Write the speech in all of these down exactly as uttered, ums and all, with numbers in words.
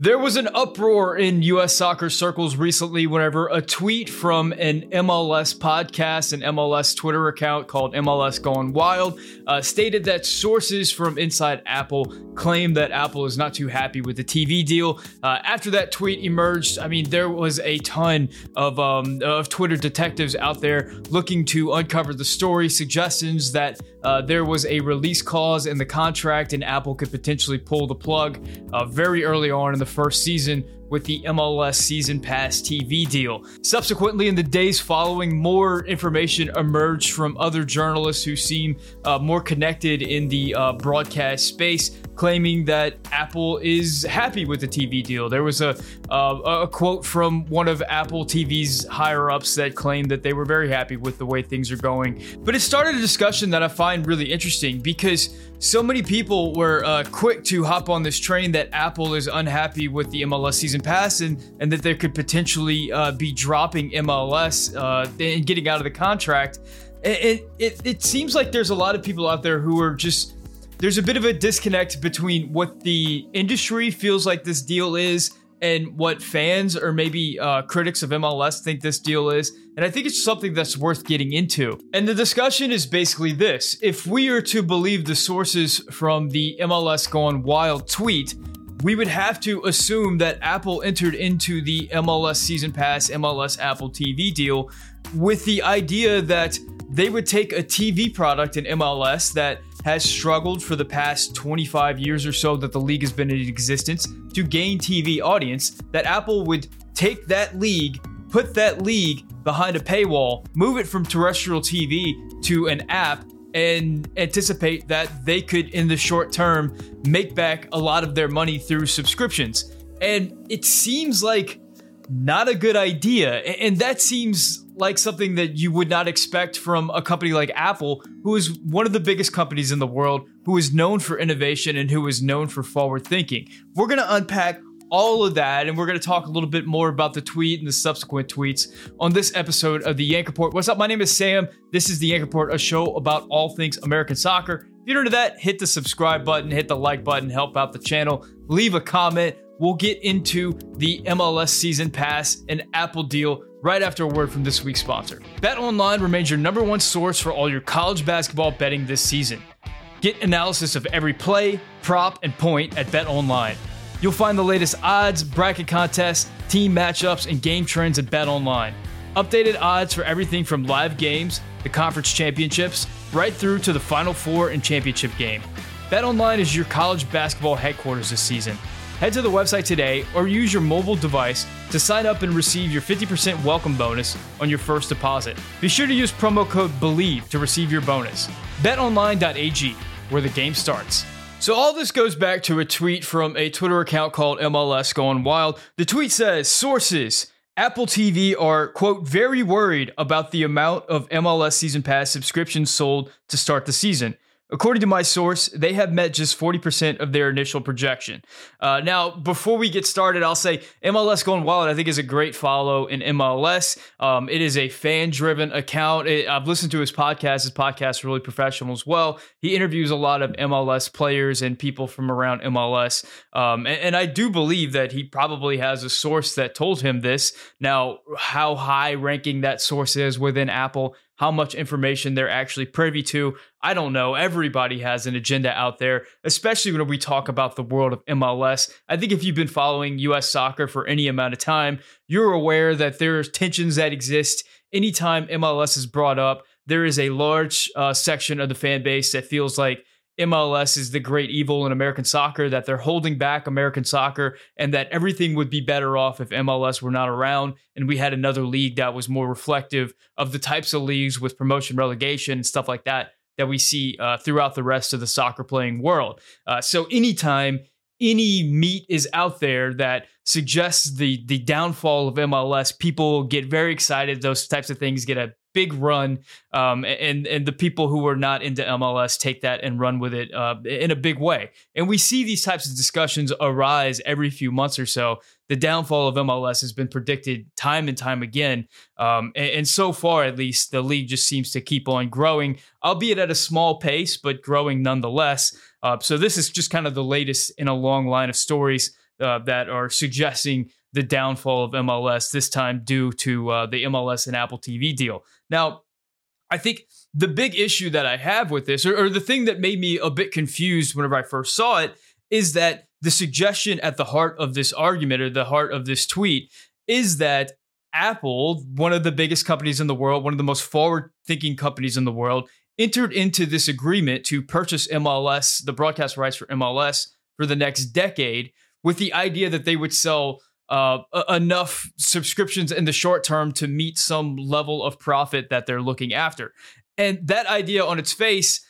There was an uproar in U S soccer circles recently whenever a tweet from an M L S podcast, an M L S Twitter account called M L S Gone Wild, uh, stated that sources from inside Apple claim that Apple is not too happy with the T V deal. Uh, after that tweet emerged, I mean, there was a ton of, um, of Twitter detectives out there looking to uncover the story, suggestions that uh, there was a release clause in the contract and Apple could potentially pull the plug uh, very early on in the first season with the M L S Season Pass T V deal. Subsequently, in the days following, more information emerged from other journalists who seem uh, more connected in the uh, broadcast space, claiming that Apple is happy with the T V deal. There was a, uh, a quote from one of Apple T V's higher-ups that claimed that they were very happy with the way things are going. But it started a discussion that I find really interesting because so many people were uh, quick to hop on this train that Apple is unhappy with the M L S Season Pass and, and that they could potentially uh, be dropping M L S uh, and getting out of the contract. It, it, it seems like there's a lot of people out there who are just, there's a bit of a disconnect between what the industry feels like this deal is and what fans or maybe uh, critics of M L S think this deal is. And I think it's something that's worth getting into. And the discussion is basically this. If we are to believe the sources from the M L S Gone Wild tweet, we would have to assume that Apple entered into the M L S Season Pass, M L S Apple T V deal with the idea that they would take a T V product in M L S that has struggled for the past twenty-five years or so that the league has been in existence to gain T V audience, that Apple would take that league, put that league behind a paywall, move it from terrestrial T V to an app, and anticipate that they could, in the short term, make back a lot of their money through subscriptions. And it seems like not a good idea. And that seems like something that you would not expect from a company like Apple, who is one of the biggest companies in the world, who is known for innovation and who is known for forward thinking. We're going to unpack all of that, and we're going to talk a little bit more about the tweet and the subsequent tweets on this episode of the Yank Report. What's up? My name is Sam. This is the Yank Report, a show about all things American soccer. If you're into that, hit the subscribe button, hit the like button, help out the channel, leave a comment. We'll get into the M L S Season Pass and Apple deal right after a word from this week's sponsor. BetOnline remains your number one source for all your college basketball betting this season. Get analysis of every play, prop, and point at BetOnline. You'll find the latest odds, bracket contests, team matchups, and game trends at BetOnline. Updated odds for everything from live games, the conference championships, right through to the Final Four and championship game. BetOnline is your college basketball headquarters this season. Head to the website today or use your mobile device to sign up and receive your fifty percent welcome bonus on your first deposit. Be sure to use promo code BELIEVE to receive your bonus. bet online dot a g, where the game starts. So all this goes back to a tweet from a Twitter account called M L S Gone Wild. The tweet says, sources, Apple T V are, quote, very worried about the amount of M L S Season Pass subscriptions sold to start the season. According to my source, they have met just forty percent of their initial projection. Uh, now, before we get started, I'll say M L S Gone Wild, I think, is a great follow in M L S. Um, it is a fan-driven account. It, I've listened to his podcast. His podcast is really professional as well. He interviews a lot of M L S players and people from around M L S. Um, and, and I do believe that he probably has a source that told him this. Now, how high ranking that source is within Apple, how much information they're actually privy to, I don't know. Everybody has an agenda out there, especially when we talk about the world of M L S. I think if you've been following U S soccer for any amount of time, you're aware that there's tensions that exist. Anytime M L S is brought up, there is a large uh, section of the fan base that feels like M L S is the great evil in American soccer, that they're holding back American soccer, and that everything would be better off if M L S were not around and we had another league that was more reflective of the types of leagues with promotion, relegation, and stuff like that that we see uh, throughout the rest of the soccer playing world. Uh, so anytime any meat is out there that suggests the the downfall of M L S, people get very excited. Those types of things get a big run, um, and and the people who are not into M L S take that and run with it uh, in a big way. And we see these types of discussions arise every few months or so. The downfall of M L S has been predicted time and time again, um, and, and so far, at least, the league just seems to keep on growing, albeit at a small pace, but growing nonetheless. Uh, so this is just kind of the latest in a long line of stories uh, that are suggesting the downfall of M L S, this time due to uh, the M L S and Apple T V deal. Now, I think the big issue that I have with this, or, or the thing that made me a bit confused whenever I first saw it, is that the suggestion at the heart of this argument, or the heart of this tweet, is that Apple, one of the biggest companies in the world, one of the most forward-thinking companies in the world, entered into this agreement to purchase M L S, the broadcast rights for M L S, for the next decade, with the idea that they would sell uh, enough subscriptions in the short term to meet some level of profit that they're looking after. And that idea on its face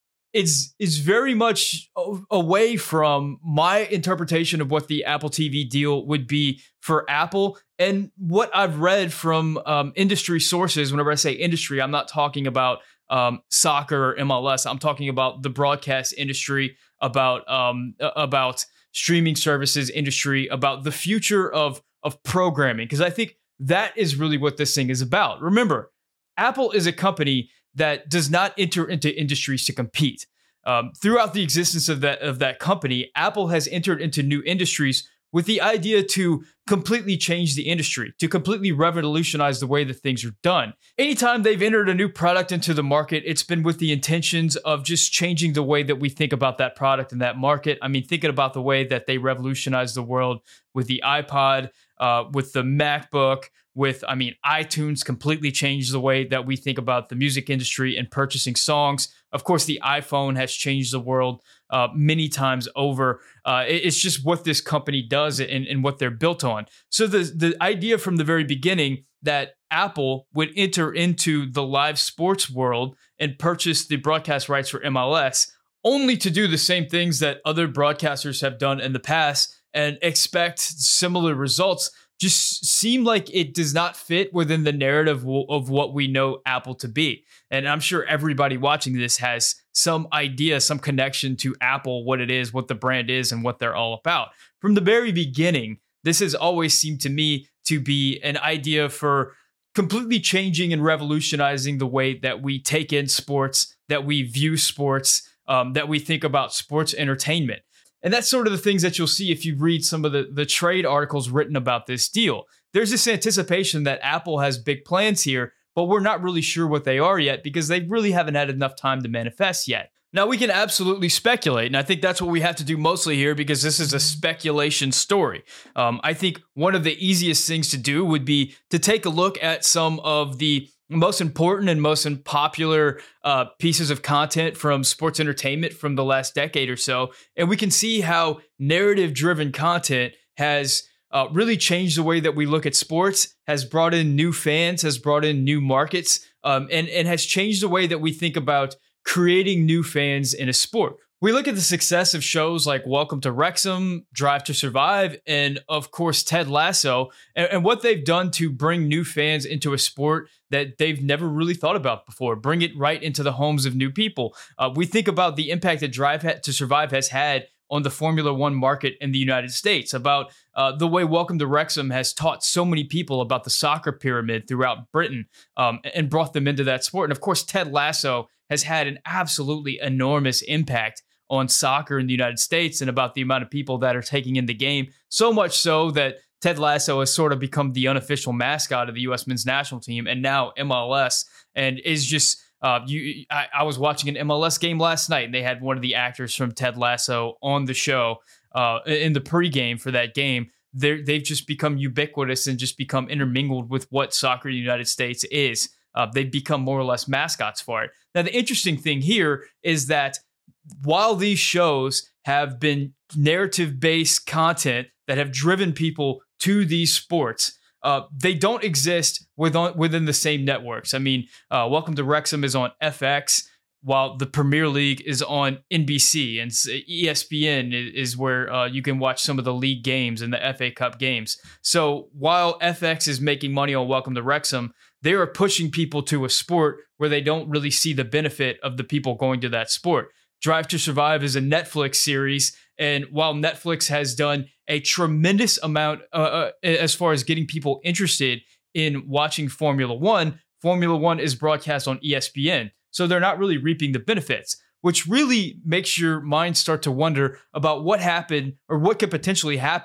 is, is very much away from my interpretation of what the Apple T V deal would be for Apple. And what I've read from um, industry sources, whenever I say industry, I'm not talking about um, soccer or M L S. I'm talking about the broadcast industry, about um, about streaming services industry, about the future of, of programming. Because I think that is really what this thing is about. Remember, Apple is a company that does not enter into industries to compete. Um, throughout the existence of that of that company, Apple has entered into new industries with the idea to completely change the industry, to completely revolutionize the way that things are done. Anytime they've entered a new product into the market, it's been with the intentions of just changing the way that we think about that product and that market. I mean, thinking about the way that they revolutionized the world with the iPod, uh, with the MacBook, with, I mean, iTunes completely changed the way that we think about the music industry and purchasing songs. Of course, the iPhone has changed the world uh, many times over. Uh, it's just what this company does and, and what they're built on. So the, the idea from the very beginning that Apple would enter into the live sports world and purchase the broadcast rights for M L S, only to do the same things that other broadcasters have done in the past and expect similar results, just seem like it does not fit within the narrative of what we know Apple to be. And I'm sure everybody watching this has some idea, some connection to Apple, what it is, what the brand is, and what they're all about. From the very beginning, this has always seemed to me to be an idea for completely changing and revolutionizing the way that we take in sports, that we view sports, um, that we think about sports entertainment. And that's sort of the things that you'll see if you read some of the, the trade articles written about this deal. There's this anticipation that Apple has big plans here, but we're not really sure what they are yet because they really haven't had enough time to manifest yet. Now, we can absolutely speculate, and I think that's what we have to do mostly here because this is a speculation story. Um, I think one of the easiest things to do would be to take a look at some of the most important and most popular uh, pieces of content from sports entertainment from the last decade or so. And we can see how narrative-driven content has uh, really changed the way that we look at sports, has brought in new fans, has brought in new markets, um, and, and has changed the way that we think about creating new fans in a sport. We look at the success of shows like Welcome to Wrexham, Drive to Survive, and of course, Ted Lasso, and, and what they've done to bring new fans into a sport that they've never really thought about before, bring it right into the homes of new people. Uh, we think about the impact that Drive to Survive has had on the Formula One market in the United States, about uh, the way Welcome to Wrexham has taught so many people about the soccer pyramid throughout Britain um, and brought them into that sport. And of course, Ted Lasso has had an absolutely enormous impact on soccer in the United States and about the amount of people that are taking in the game. So much so that Ted Lasso has sort of become the unofficial mascot of the U S men's national team and now M L S, and is just, uh, you. I, I was watching an M L S game last night and they had one of the actors from Ted Lasso on the show uh, in the pregame for that game. They're, they've just become ubiquitous and just become intermingled with what soccer in the United States is. Uh, they've become more or less mascots for it. Now, the interesting thing here is that while these shows have been narrative-based content that have driven people to these sports, uh, they don't exist within, within the same networks. I mean, uh, Welcome to Wrexham is on F X, while the Premier League is on N B C, and E S P N is where uh, you can watch some of the league games and the F A Cup games. So while F X is making money on Welcome to Wrexham, they are pushing people to a sport where they don't really see the benefit of the people going to that sport. Drive to Survive is a Netflix series, and while Netflix has done a tremendous amount uh, uh, as far as getting people interested in watching Formula One, Formula One is broadcast on E S P N, so they're not really reaping the benefits, which really makes your mind start to wonder about what happened or what could potentially happen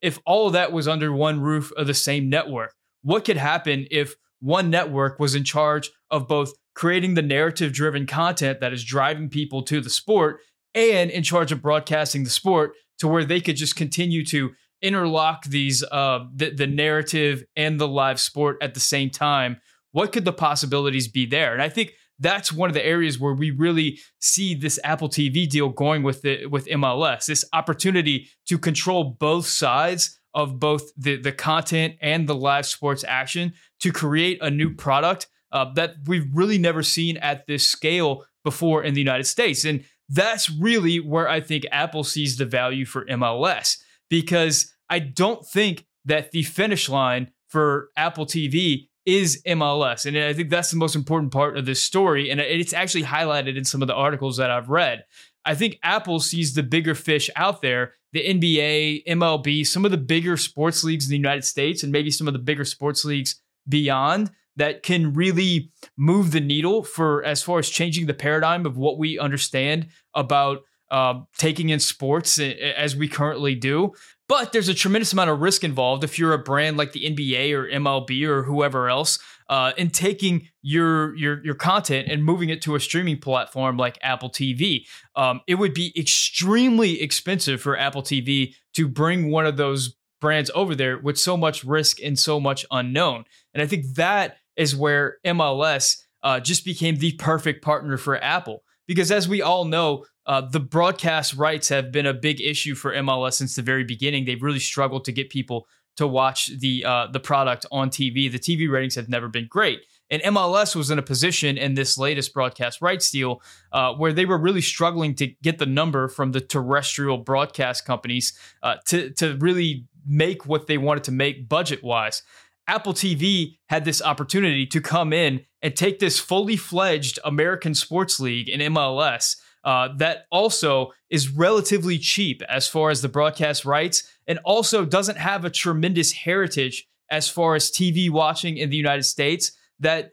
if all of that was under one roof of the same network? What could happen if one network was in charge of both creating the narrative-driven content that is driving people to the sport and in charge of broadcasting the sport to where they could just continue to interlock these uh, the, the narrative and the live sport at the same time? What could the possibilities be there? And I think that's one of the areas where we really see this Apple T V deal going with it, with M L S, this opportunity to control both sides of both the, the content and the live sports action to create a new product uh, that we've really never seen at this scale before in the United States. And that's really where I think Apple sees the value for M L S, because I don't think that the finish line for Apple T V is M L S. And I think that's the most important part of this story. And it's actually highlighted in some of the articles that I've read. I think Apple sees the bigger fish out there, the N B A, M L B, some of the bigger sports leagues in the United States, and maybe some of the bigger sports leagues beyond, that can really move the needle for as far as changing the paradigm of what we understand about uh, taking in sports as we currently do. But there's a tremendous amount of risk involved if you're a brand like the N B A or M L B or whoever else uh, in taking your, your your content and moving it to a streaming platform like Apple T V. Um, it would be extremely expensive for Apple T V to bring one of those brands over there with so much risk and so much unknown. And I think that is where M L S uh, just became the perfect partner for Apple. Because as we all know, uh, the broadcast rights have been a big issue for M L S since the very beginning. They've really struggled to get people to watch the uh, the product on T V. The T V ratings have never been great. And M L S was in a position in this latest broadcast rights deal uh, where they were really struggling to get the number from the terrestrial broadcast companies uh, to, to really make what they wanted to make budget-wise. Apple T V had this opportunity to come in and take this fully fledged American sports league in M L S uh, that also is relatively cheap as far as the broadcast rights and also doesn't have a tremendous heritage as far as T V watching in the United States, that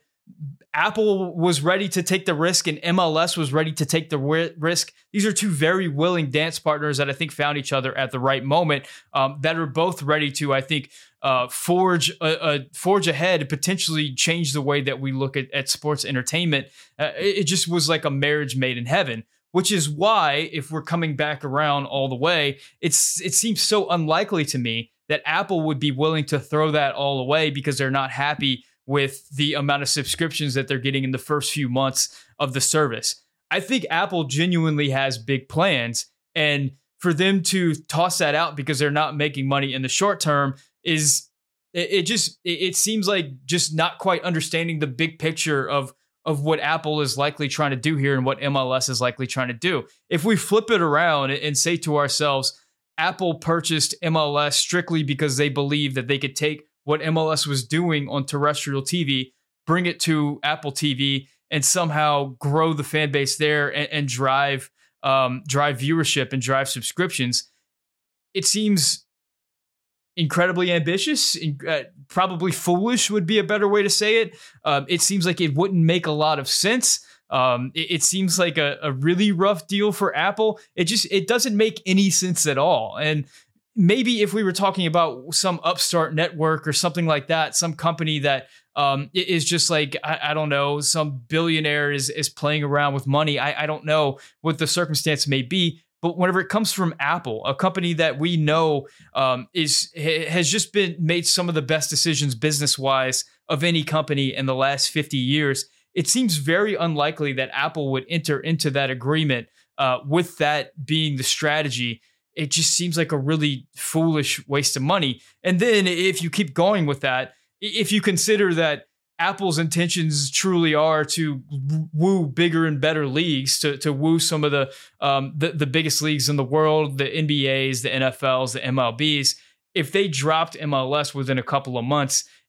Apple was ready to take the risk and M L S was ready to take the risk. These are two very willing dance partners that I think found each other at the right moment, um, that are both ready to, I think, uh, forge a, a forge ahead, potentially change the way that we look at, at sports entertainment. Uh, it, it just was like a marriage made in heaven, which is why, if we're coming back around all the way, it's it seems so unlikely to me that Apple would be willing to throw that all away because they're not happy with the amount of subscriptions that they're getting in the first few months of the service. I think Apple genuinely has big plans, and for them to toss that out because they're not making money in the short term is, it, it just, it, it seems like just not quite understanding the big picture of, of what Apple is likely trying to do here and what M L S is likely trying to do. If we flip it around and say to ourselves, Apple purchased M L S strictly because they believe that they could take what M L S was doing on terrestrial T V, bring it to Apple T V, and somehow grow the fan base there and, and drive um, drive viewership and drive subscriptions. It seems incredibly ambitious, uh, probably foolish would be a better way to say it. Um, it seems like it wouldn't make a lot of sense. Um, it, it seems like a, a really rough deal for Apple. It just it doesn't make any sense at all. And maybe if we were talking about some upstart network or something like that, some company that um, is just like, I, I don't know, some billionaire is is playing around with money. I, I don't know what the circumstance may be. But whenever it comes from Apple, a company that we know um, is has just been made some of the best decisions business-wise of any company in the last fifty years, it seems very unlikely that Apple would enter into that agreement uh, with that being the strategy. It just seems like a really foolish waste of money. And then if you keep going with that, if you consider that Apple's intentions truly are to woo bigger and better leagues, to, to woo some of the, um, the the biggest leagues in the world, the N B As, the N F Ls, the M L Bs, if they dropped M L S within a couple of months,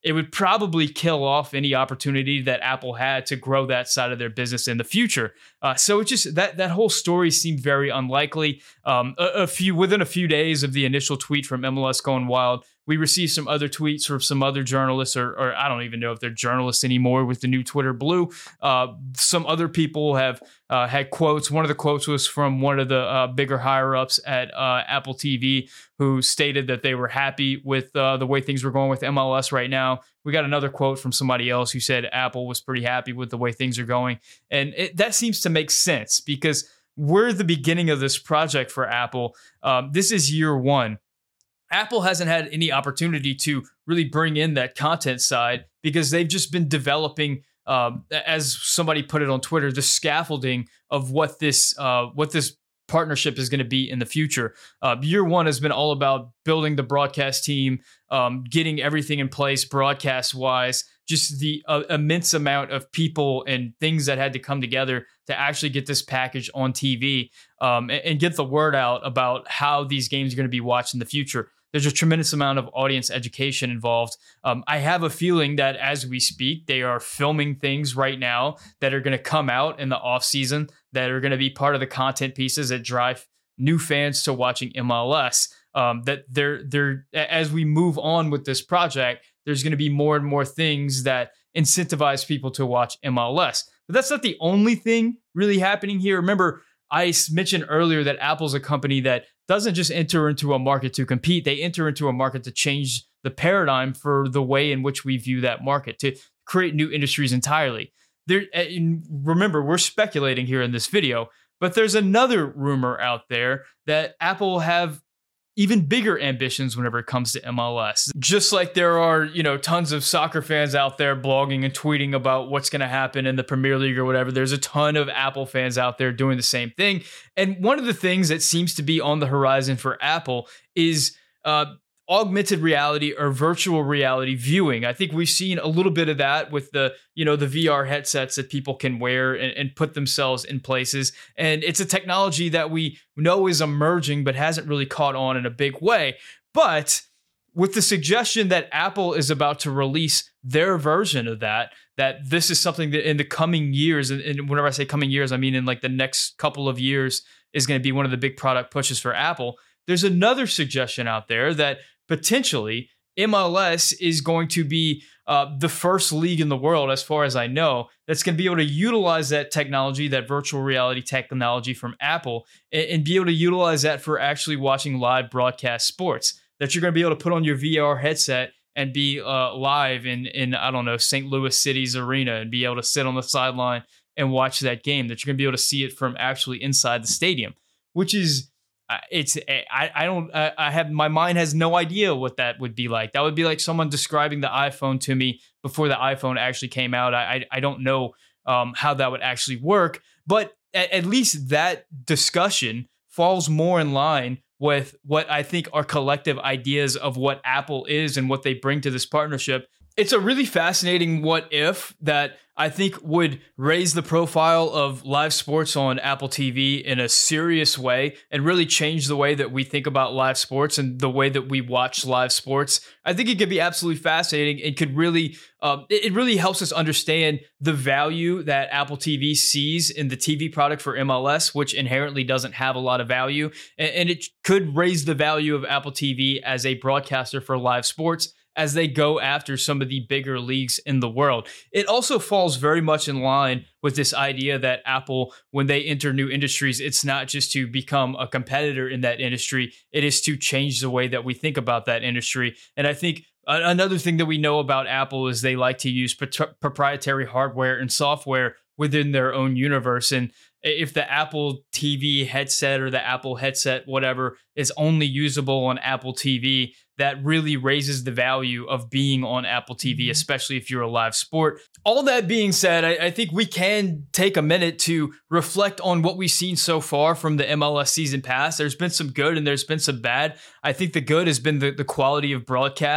it would probably kill off any opportunity that Apple had to grow that side of their business in the future. Uh, so it just that that whole story seemed very unlikely. Um, a, a few within a few days of the initial tweet from M L S Going Wild, we received some other tweets from some other journalists, or, or I don't even know if they're journalists anymore with the new Twitter Blue. Uh, some other people have uh, had quotes. One of the quotes was from one of the uh, bigger higher ups at uh, Apple T V, who stated that they were happy with uh, the way things were going with M L S right now. We got another quote from somebody else who said Apple was pretty happy with the way things are going. And it, that seems to make sense because we're the beginning of this project for Apple. Um, this is year one. Apple hasn't had any opportunity to really bring in that content side because they've just been developing, um, as somebody put it on Twitter, the scaffolding of what this uh, what this partnership is going to be in the future. Uh, year one has been all about building the broadcast team, um, getting everything in place broadcast wise, just the uh, immense amount of people and things that had to come together to actually get this package on T V, um, and, and get the word out about how these games are going to be watched in the future. There's a tremendous amount of audience education involved. Um, I have a feeling that as we speak, they are filming things right now that are going to come out in the off season that are going to be part of the content pieces that drive new fans to watching M L S. Um, that they're they're as we move on with this project, there's going to be more and more things that incentivize people to watch M L S. But that's not the only thing really happening here. Remember, I mentioned earlier that Apple's a company that doesn't just enter into a market to compete. They enter into a market to change the paradigm for the way in which we view that market, to create new industries entirely. There, remember, we're speculating here in this video, but there's another rumor out there that Apple will have even bigger ambitions whenever it comes to M L S. Just like there are, you know, tons of soccer fans out there blogging and tweeting about what's going to happen in the Premier League or whatever, there's a ton of Apple fans out there doing the same thing. And one of the things that seems to be on the horizon for Apple is uh, augmented reality or virtual reality viewing. I think we've seen a little bit of that with the, you know, the V R headsets that people can wear and, and put themselves in places. And it's a technology that we know is emerging, but hasn't really caught on in a big way. But with the suggestion that Apple is about to release their version of that, that this is something that in the coming years, and, and whenever I say coming years, I mean in like the next couple of years is going to be one of the big product pushes for Apple. There's another suggestion out there that potentially M L S is going to be uh, the first league in the world, as far as I know, that's going to be able to utilize that technology, that virtual reality technology from Apple, and, and be able to utilize that for actually watching live broadcast sports. That you're going to be able to put on your V R headset and be uh, live in, in, I don't know, Saint Louis City's arena and be able to sit on the sideline and watch that game. That you're going to be able to see it from actually inside the stadium, which is It's I, I don't I have my mind has no idea what that would be like. That would be like someone describing the iPhone to me before the iPhone actually came out. I I, I don't know um, how that would actually work, but at, at least that discussion falls more in line with what I think are collective ideas of what Apple is and what they bring to this partnership. It's a really fascinating what if that I think would raise the profile of live sports on Apple T V in a serious way and really change the way that we think about live sports and the way that we watch live sports. I think it could be absolutely fascinating. It could really, um, it really helps us understand the value that Apple T V sees in the T V product for M L S, which inherently doesn't have a lot of value. And, and it could raise the value of Apple T V as a broadcaster for live sports as they go after some of the bigger leagues in the world. It also falls very much in line with this idea that Apple, when they enter new industries, it's not just to become a competitor in that industry, it is to change the way that we think about that industry. And I think another thing that we know about Apple is they like to use proprietary hardware and software within their own universe. And if the Apple T V headset or the Apple headset, whatever, is only usable on Apple T V, that really raises the value of being on Apple T V, especially if you're a live sport. All that being said, I, I think we can take a minute to reflect on what we've seen so far from the M L S season pass. There's been some good and there's been some bad. I think the good has been the, the quality of broadcasts.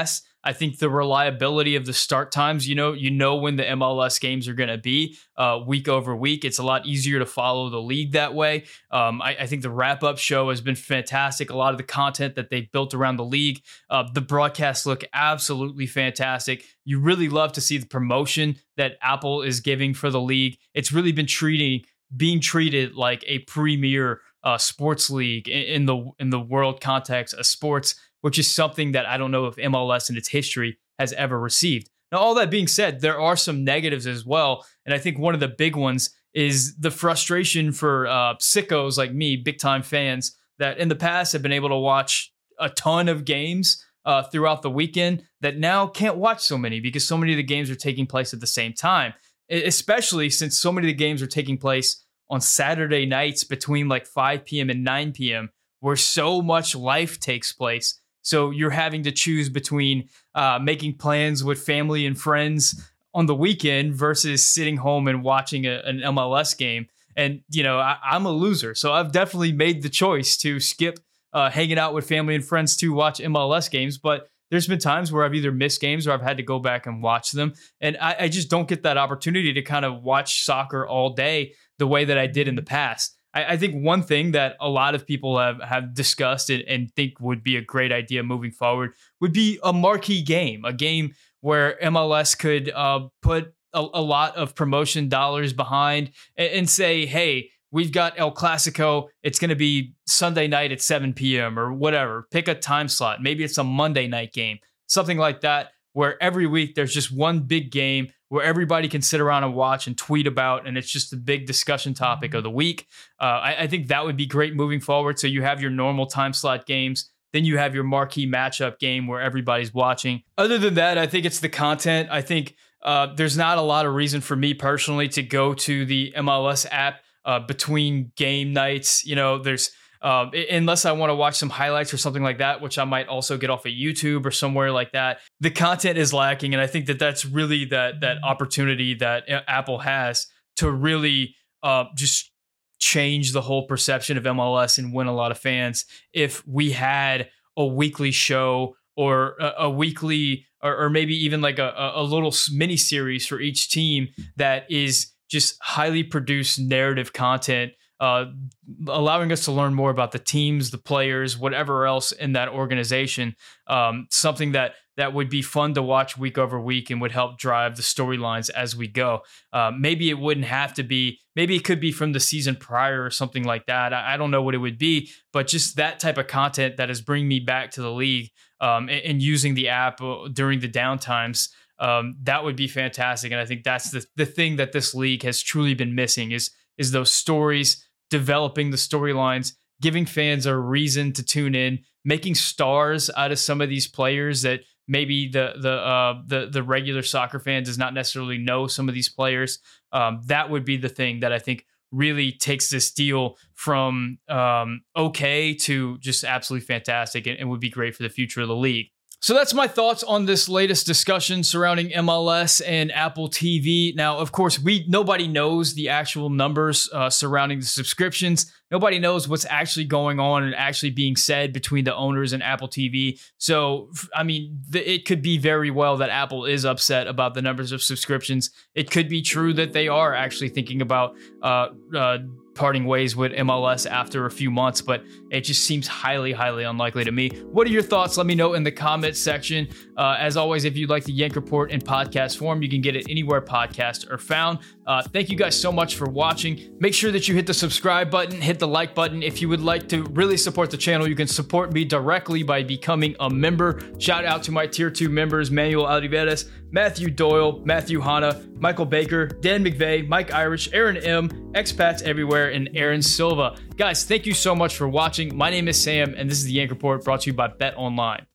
I think the reliability of the start times, you know, you know when the M L S games are going to be uh, week over week. It's a lot easier to follow the league that way. Um, I, I think the wrap-up show has been fantastic. A lot of the content that they've built around the league, uh, the broadcasts look absolutely fantastic. You really love to see the promotion that Apple is giving for the league. It's really been treating, being treated like a premier uh, sports league in, in the in the world context of sports, which is something that I don't know if M L S in its history has ever received. Now, all that being said, there are some negatives as well. And I think one of the big ones is the frustration for uh, sickos like me, big time fans, that in the past have been able to watch a ton of games uh, throughout the weekend that now can't watch so many because so many of the games are taking place at the same time, especially since so many of the games are taking place on Saturday nights between like five p.m. and nine p.m., where so much life takes place. So you're having to choose between uh, making plans with family and friends on the weekend versus sitting home and watching a, an M L S game. And, you know, I, I'm a loser. So I've definitely made the choice to skip uh, hanging out with family and friends to watch M L S games. But there's been times where I've either missed games or I've had to go back and watch them. And I, I just don't get that opportunity to kind of watch soccer all day the way that I did in the past. I think one thing that a lot of people have, have discussed and, and think would be a great idea moving forward would be a marquee game, a game where M L S could uh, put a, a lot of promotion dollars behind and, and say, hey, we've got El Clasico. It's going to be Sunday night at seven p.m. or whatever. Pick a time slot. Maybe it's a Monday night game, something like that, where every week there's just one big game where everybody can sit around and watch and tweet about, and it's just a big discussion topic of the week. Uh, I, I think that would be great moving forward. So you have your normal time slot games, then you have your marquee matchup game where everybody's watching. Other than that, I think it's the content. I think uh, there's not a lot of reason for me personally to go to the M L S app uh, between game nights. You know, there's Um, unless I want to watch some highlights or something like that, which I might also get off of YouTube or somewhere like that. The content is lacking, and I think that that's really that that opportunity that Apple has to really uh, just change the whole perception of M L S and win a lot of fans. If we had a weekly show or a, a weekly, or, or maybe even like a, a little mini series for each team that is just highly produced narrative content, Uh, allowing us to learn more about the teams, the players, whatever else in that organization. Um, something that that would be fun to watch week over week and would help drive the storylines as we go. Uh, maybe it wouldn't have to be, maybe it could be from the season prior or something like that. I, I don't know what it would be, but just that type of content that is bringing me back to the league um, and, and using the app during the downtimes. Um, that would be fantastic. And I think that's the, the thing that this league has truly been missing is is those stories, developing the storylines, giving fans a reason to tune in, making stars out of some of these players that maybe the the uh, the the regular soccer fan does not necessarily know some of these players. Um, that would be the thing that I think really takes this deal from um, okay to just absolutely fantastic and, and would be great for the future of the league. So that's my thoughts on this latest discussion surrounding M L S and Apple T V. Now, of course, we nobody knows the actual numbers uh, surrounding the subscriptions. Nobody knows what's actually going on and actually being said between the owners and Apple T V. So, I mean, the, it could be very well that Apple is upset about the numbers of subscriptions. It could be true that they are actually thinking about uh, uh, parting ways with M L S after a few months, but it just seems highly, highly unlikely to me. What are your thoughts? Let me know in the comments section. Uh, as always, if you'd like the Yank Report in podcast form, you can get it anywhere podcasts are found. Uh, thank you guys so much for watching. Make sure that you hit the subscribe button, hit the like button. If you would like to really support the channel, you can support me directly by becoming a member. Shout out to my tier two members, Manuel Alvarez, Matthew Doyle, Matthew Hanna, Michael Baker, Dan McVeigh, Mike Irish, Aaron M, expats everywhere, and Aaron Silva. Guys, thank you so much for watching. My name is Sam, and this is the Yank Report brought to you by Bet Online.